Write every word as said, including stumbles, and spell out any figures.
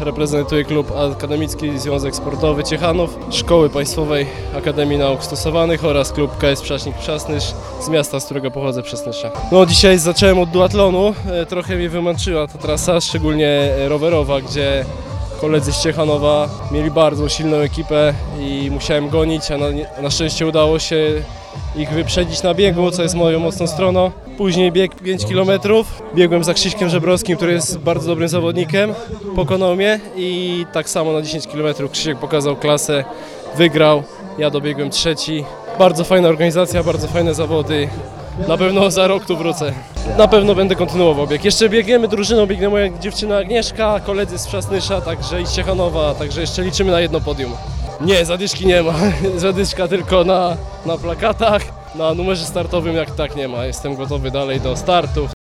reprezentuję klub Akademicki Związek Sportowy Ciechanów, Szkoły Państwowej Akademii Nauk Stosowanych oraz klub K S Przaśnik Przasnysz z miasta, z którego pochodzę, Przasnysza. No dzisiaj zacząłem od duatlonu, trochę mnie wymęczyła ta trasa, szczególnie rowerowa, gdzie koledzy z Ciechanowa mieli bardzo silną ekipę i musiałem gonić, a na, na szczęście udało się ich wyprzedzić na biegu, co jest moją mocną stroną. Później bieg pięć kilometrów, biegłem za Krzyśkiem Żebrowskim, który jest bardzo dobrym zawodnikiem, pokonał mnie i tak samo na dziesięć kilometrów Krzysiek pokazał klasę, wygrał, ja dobiegłem trzeci. Bardzo fajna organizacja, bardzo fajne zawody. Na pewno za rok tu wrócę. Na pewno będę kontynuował bieg. Jeszcze biegniemy drużyną, biegnie moja dziewczyna Agnieszka, koledzy z Przasnysza, także i z Ciechanowa, także jeszcze liczymy na jedno podium. Nie, zadyszki nie ma. Zadyszka tylko na, na plakatach. Na numerze startowym jak tak nie ma. Jestem gotowy dalej do startu.